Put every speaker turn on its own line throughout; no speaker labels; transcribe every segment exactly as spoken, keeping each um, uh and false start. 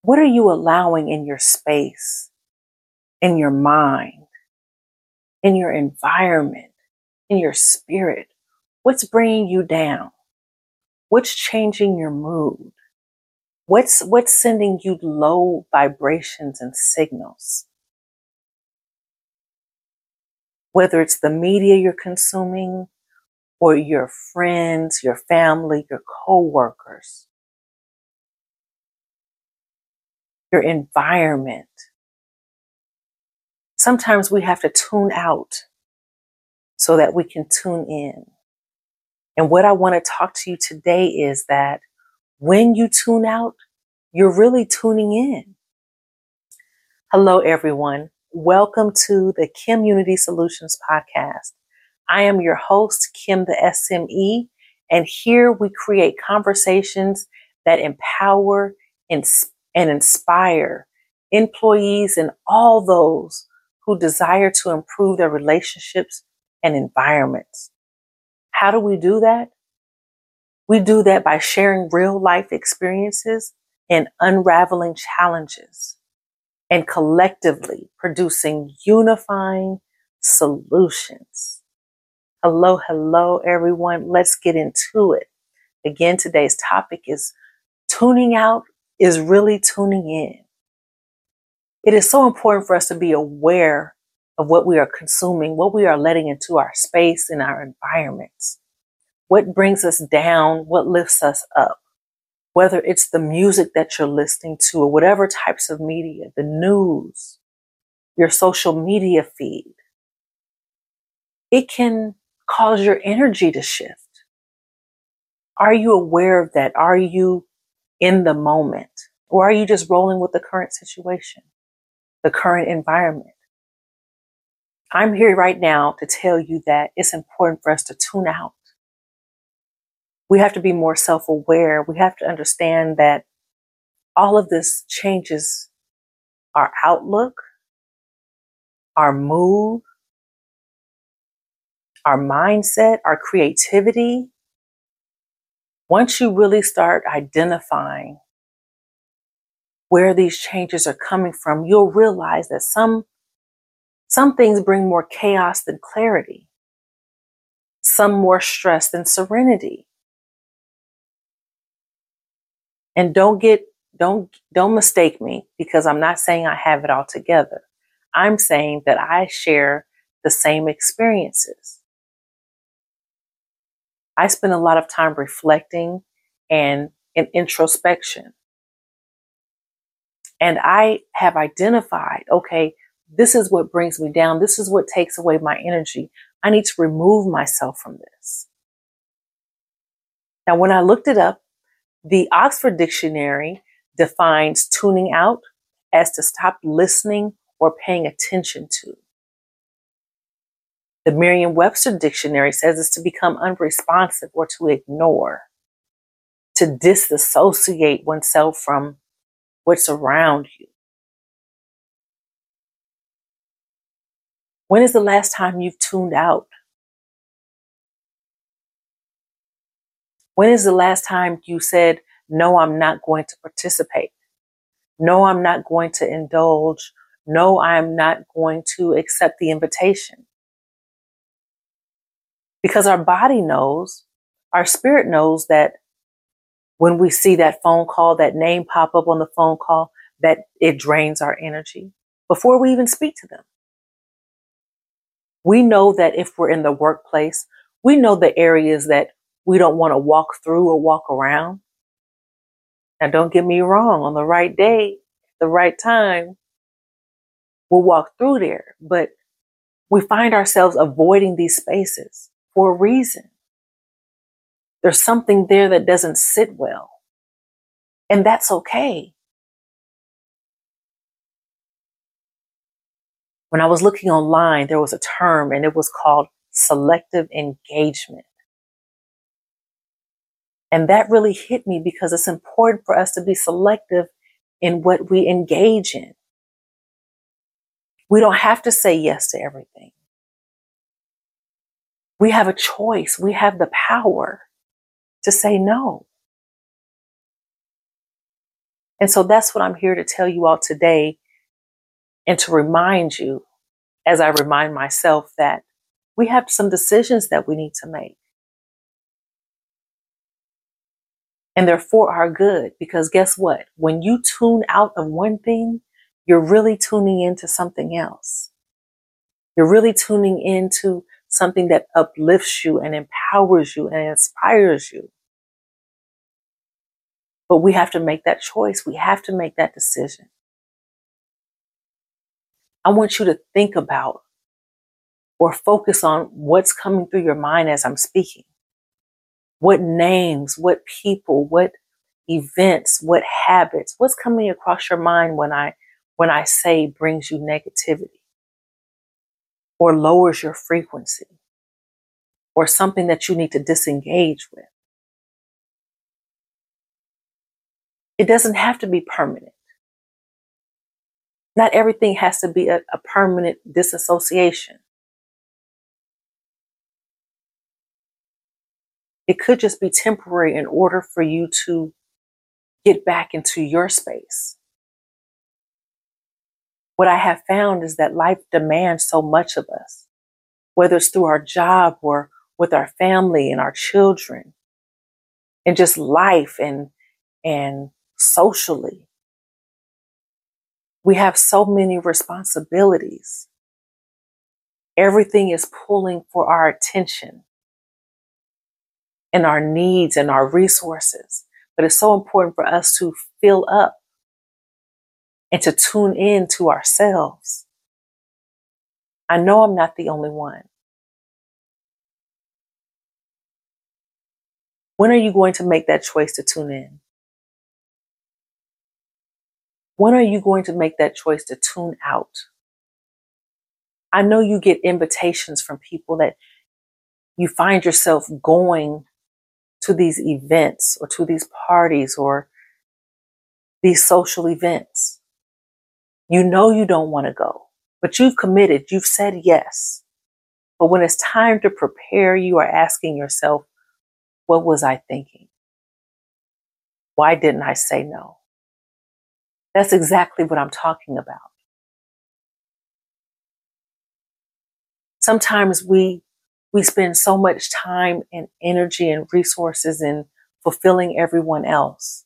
What are you allowing in your space, in your mind, in your environment, in your spirit? What's bringing you down? What's changing your mood? What's, what's sending you low vibrations and signals? Whether it's the media you're consuming or your friends, your family, your coworkers, your environment. Sometimes we have to tune out so that we can tune in. And what I want to talk to you today is that when you tune out, you're really tuning in. Hello, everyone. Welcome to the Kim Unity Solutions podcast. I am your host, Kim the S M E, and here we create conversations that empower and, and inspire employees and all those who desire to improve their relationships and environments. How do we do that? We do that by sharing real life experiences and unraveling challenges and collectively producing unifying solutions. Hello, hello, everyone. Let's get into it. Again, today's topic is tuning out is really tuning in. It is so important for us to be aware of what we are consuming, what we are letting into our space and our environments, what brings us down, what lifts us up, whether it's the music that you're listening to or whatever types of media, the news, your social media feed. It can cause your energy to shift. Are you aware of that? Are you in the moment? Or are you just rolling with the current situation, the current environment? I'm here right now to tell you that it's important for us to tune out. We have to be more self-aware. We have to understand that all of this changes our outlook, our mood, our mindset, our creativity. Once you really start identifying where these changes are coming from, you'll realize that some, some things bring more chaos than clarity, some more stress than serenity. And don't get, don't, don't mistake me, because I'm not saying I have it all together. I'm saying that I share the same experiences. I spend a lot of time reflecting and in introspection. And I have identified, okay, this is what brings me down. This is what takes away my energy. I need to remove myself from this. Now, when I looked it up, the Oxford Dictionary defines tuning out as to stop listening or paying attention to. The Merriam-Webster Dictionary says it's to become unresponsive or to ignore, to disassociate oneself from what's around you. When is the last time you've tuned out? When is the last time you said, no, I'm not going to participate? No, I'm not going to indulge. No, I'm not going to accept the invitation. Because our body knows, our spirit knows that when we see that phone call, that name pop up on the phone call, that it drains our energy before we even speak to them. We know that if we're in the workplace, we know the areas that we don't want to walk through or walk around. Now, don't get me wrong, on the right day, the right time, we'll walk through there, but we find ourselves avoiding these spaces for a reason. There's something there that doesn't sit well, and that's okay. When I was looking online, there was a term, and it was called selective engagement. And that really hit me because it's important for us to be selective in what we engage in. We don't have to say yes to everything. We have a choice. We have the power to say no. And so that's what I'm here to tell you all today, and to remind you, as I remind myself, that we have some decisions that we need to make. And they're for our good, because guess what? When you tune out of one thing, you're really tuning into something else. You're really tuning into something that uplifts you and empowers you and inspires you. But we have to make that choice. We have to make that decision. I want you to think about or focus on what's coming through your mind as I'm speaking. What names, what people, what events, what habits, what's coming across your mind when I when I say brings you negativity or lowers your frequency or something that you need to disengage with. It doesn't have to be permanent. Not everything has to be a, a permanent disassociation. It could just be temporary in order for you to get back into your space. What I have found is that life demands so much of us, whether it's through our job or with our family and our children, and just life and, and socially. We have so many responsibilities. Everything is pulling for our attention and our needs and our resources. But it's so important for us to fill up and to tune in to ourselves. I know I'm not the only one. When are you going to make that choice to tune in? When are you going to make that choice to tune out? I know you get invitations from people that you find yourself going to these events or to these parties or these social events. You know you don't want to go, but you've committed, you've said yes. But when it's time to prepare, you are asking yourself, what was I thinking? Why didn't I say no? That's exactly what I'm talking about. Sometimes we we spend so much time and energy and resources in fulfilling everyone else.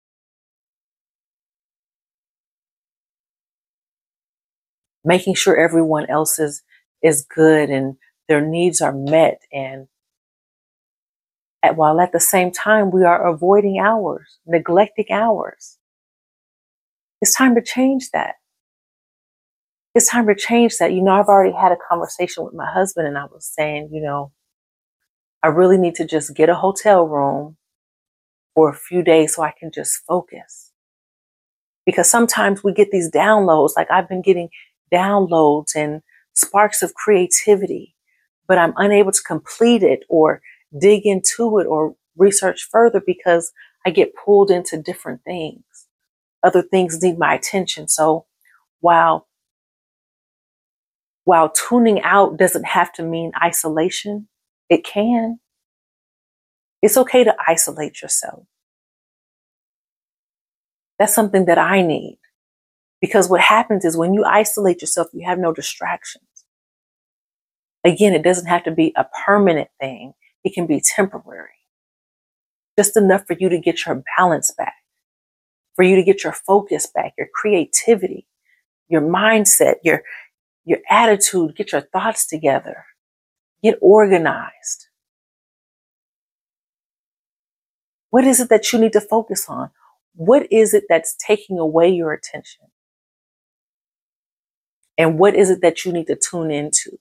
Making sure everyone else is, is good and their needs are met, and at, while at the same time we are avoiding ours, neglecting ours. It's time to change that. It's time to change that. You know, I've already had a conversation with my husband, and I was saying, you know, I really need to just get a hotel room for a few days so I can just focus. Because sometimes we get these downloads, like I've been getting downloads and sparks of creativity, but I'm unable to complete it or dig into it or research further because I get pulled into different things. Other things need my attention. So while While tuning out doesn't have to mean isolation, it can. It's okay to isolate yourself. That's something that I need. Because what happens is when you isolate yourself, you have no distractions. Again, it doesn't have to be a permanent thing. It can be temporary. Just enough for you to get your balance back, for you to get your focus back, your creativity, your mindset, your your attitude, get your thoughts together, get organized. What is it that you need to focus on? What is it that's taking away your attention? And what is it that you need to tune into?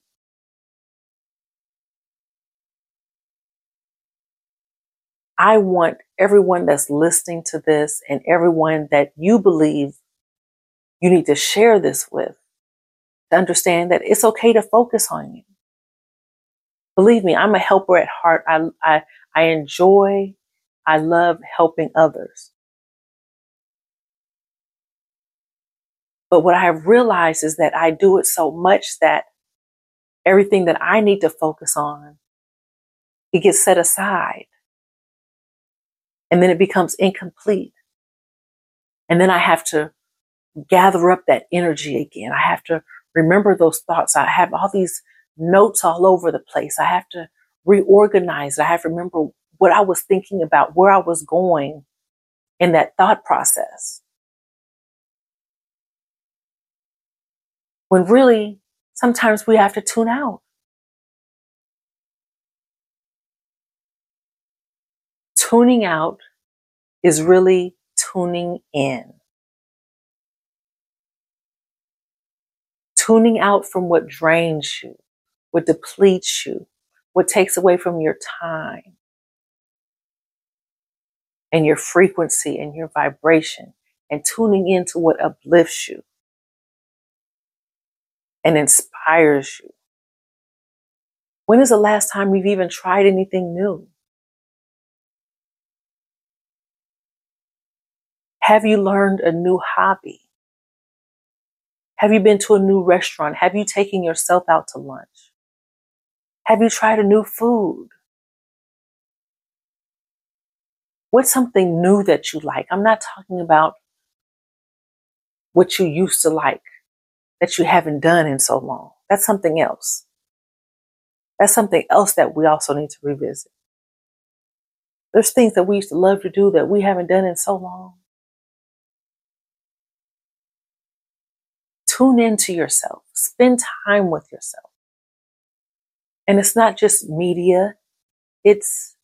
I want everyone that's listening to this and everyone that you believe you need to share this with to understand that it's okay to focus on you. Believe me, I'm a helper at heart. I, I, I enjoy, I love helping others. But what I have realized is that I do it so much that everything that I need to focus on, it gets set aside. And then it becomes incomplete. And then I have to gather up that energy again. I have to remember those thoughts. I have all these notes all over the place. I have to reorganize. I have to remember what I was thinking about, where I was going in that thought process. When really, sometimes we have to tune out. Tuning out is really tuning in. Tuning out from what drains you, what depletes you, what takes away from your time and your frequency and your vibration, and tuning into what uplifts you and inspires you. When is the last time you've even tried anything new? Have you learned a new hobby? Have you been to a new restaurant? Have you taken yourself out to lunch? Have you tried a new food? What's something new that you like? I'm not talking about what you used to like that you haven't done in so long. That's something else. That's something else that we also need to revisit. There's things that we used to love to do that we haven't done in so long. Tune into yourself. Spend time with yourself. And it's not just media, it's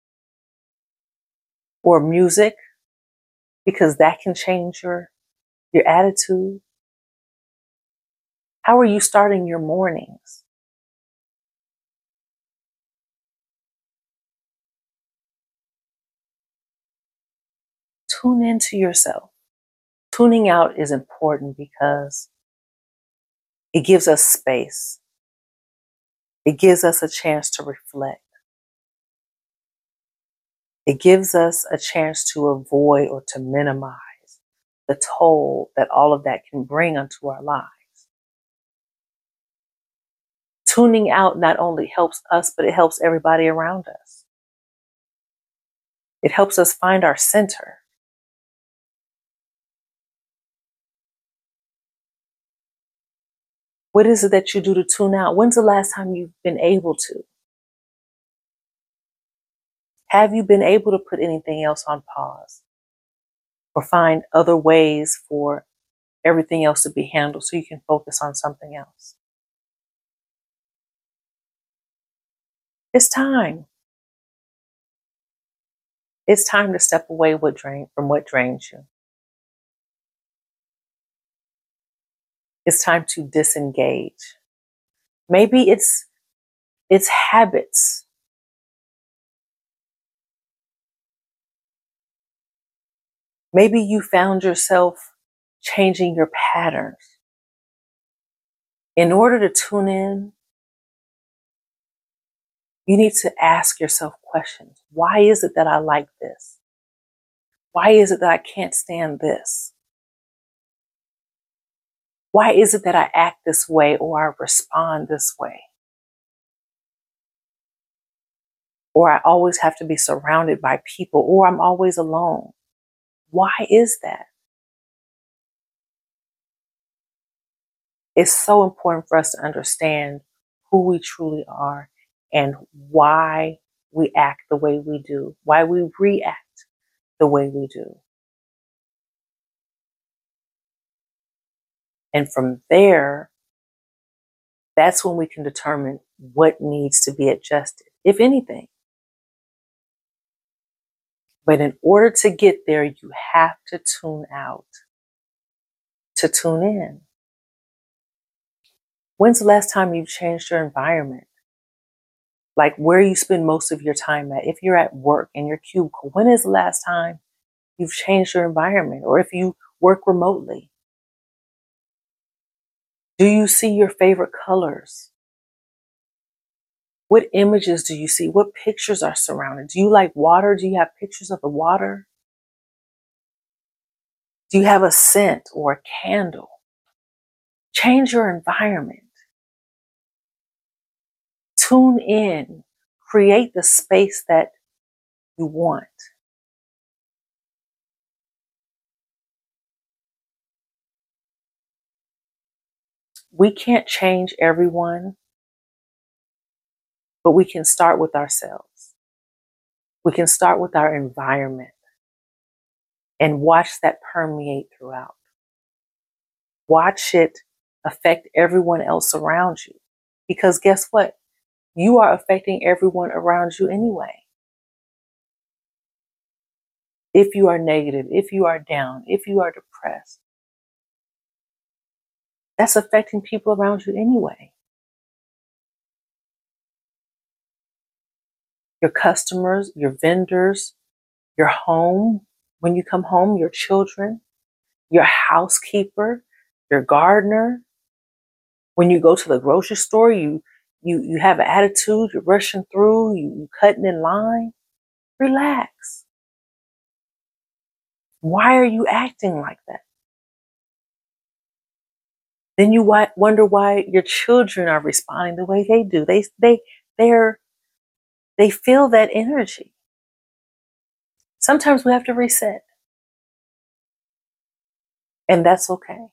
or music, because that can change your, your attitude. How are you starting your mornings? Tune into yourself. Tuning out is important because it gives us space. It gives us a chance to reflect. It gives us a chance to avoid or to minimize the toll that all of that can bring onto our lives. Tuning out not only helps us, but it helps everybody around us. It helps us find our center. What is it that you do to tune out? When's the last time you've been able to? Have you been able to put anything else on pause or find other ways for everything else to be handled so you can focus on something else? It's time. It's time to step away what drain, from what drains you. It's time to disengage. Maybe it's it's habits. Maybe you found yourself changing your patterns. In order to tune in, you need to ask yourself questions. Why is it that I like this? Why is it that I can't stand this? Why is it that I act this way or I respond this way? Or I always have to be surrounded by people, or I'm always alone. Why is that? It's so important for us to understand who we truly are and why we act the way we do, why we react the way we do. And from there, that's when we can determine what needs to be adjusted, if anything. But in order to get there, you have to tune out to tune in. When's the last time you changed your environment? Like where you spend most of your time at. If you're at work in your cubicle, when is the last time you've changed your environment? Or if you work remotely, do you see your favorite colors? What images do you see? What pictures are surrounded? Do you like water? Do you have pictures of the water? Do you have a scent or a candle? Change your environment. Tune in. Create the space that you want. We can't change everyone, but we can start with ourselves. We can start with our environment and watch that permeate throughout. Watch it affect everyone else around you. Because guess what? You are affecting everyone around you anyway. If you are negative, if you are down, if you are depressed, that's affecting people around you anyway. Your customers, your vendors, your home, when you come home, your children, your housekeeper, your gardener. When you go to the grocery store, you you you have an attitude, you're rushing through, you, you cutting in line. Relax. Why are you acting like that? Then you wonder why your children are responding the way they do. They they they're they feel that energy. Sometimes we have to reset, and that's okay.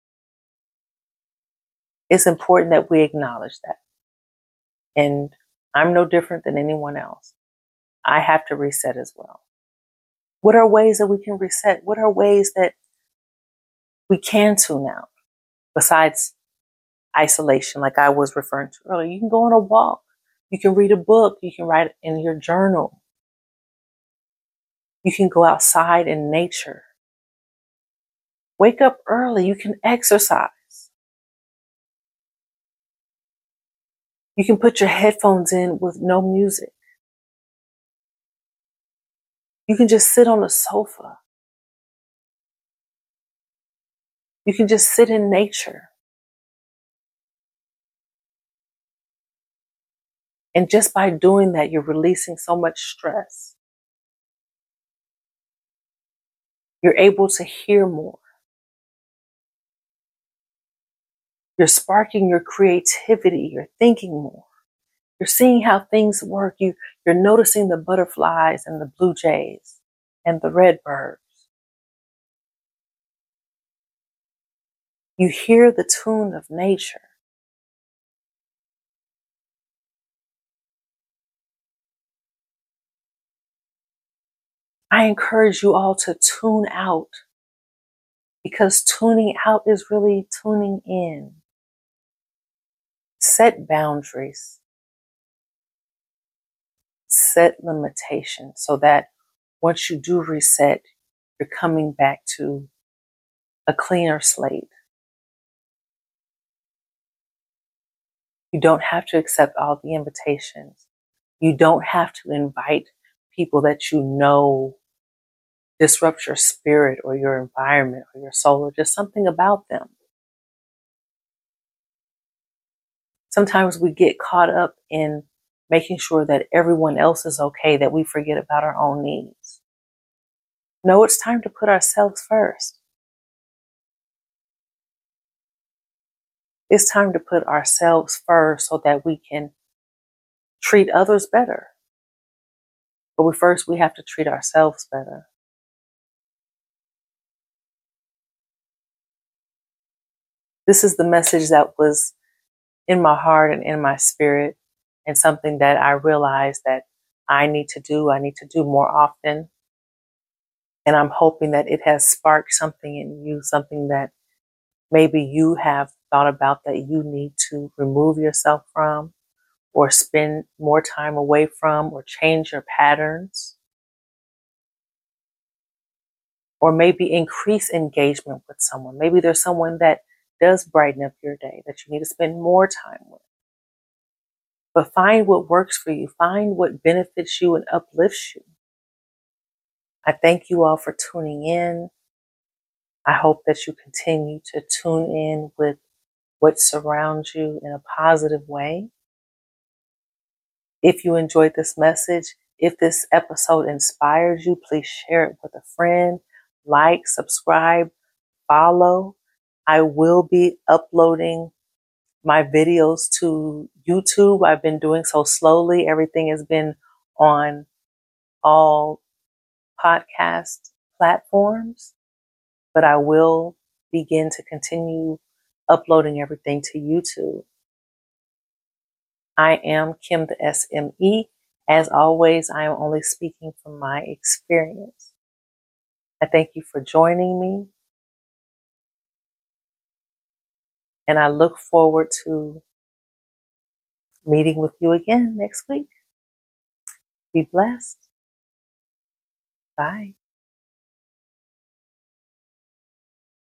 It's important that we acknowledge that. And I'm no different than anyone else. I have to reset as well. What are ways that we can reset? What are ways that we can tune out besides isolation, like I was referring to earlier? You can go on a walk. You can read a book. You can write in your journal. You can go outside in nature. Wake up early. You can exercise. You can put your headphones in with no music. You can just sit on a sofa. You can just sit in nature. And just by doing that, you're releasing so much stress. You're able to hear more. You're sparking your creativity. You're thinking more. You're seeing how things work. You, you're noticing the butterflies and the blue jays and the red birds. You hear the tune of nature. I encourage you all to tune out, because tuning out is really tuning in. Set boundaries. Set limitations so that once you do reset, you're coming back to a cleaner slate. You don't have to accept all the invitations. You don't have to invite people that you know disrupt your spirit or your environment or your soul or just something about them. Sometimes we get caught up in making sure that everyone else is okay, that we forget about our own needs. No, it's time to put ourselves first. It's time to put ourselves first so that we can treat others better. But we first, we have to treat ourselves better. This is the message that was in my heart and in my spirit, and something that I realized that I need to do. I need to do more often. And I'm hoping that it has sparked something in you, something that maybe you have thought about that you need to remove yourself from, or spend more time away from, or change your patterns, or maybe increase engagement with someone. Maybe there's someone that does brighten up your day that you need to spend more time with. But find what works for you. Find what benefits you and uplifts you. I thank you all for tuning in. I hope that you continue to tune in with what surrounds you in a positive way. If you enjoyed this message, if this episode inspires you, please share it with a friend. Like, subscribe, follow. I will be uploading my videos to YouTube. I've been doing so slowly. Everything has been on all podcast platforms, but I will begin to continue uploading everything to YouTube. I am Kim the S M E. As always, I am only speaking from my experience. I thank you for joining me, and I look forward to meeting with you again next week. Be blessed. Bye.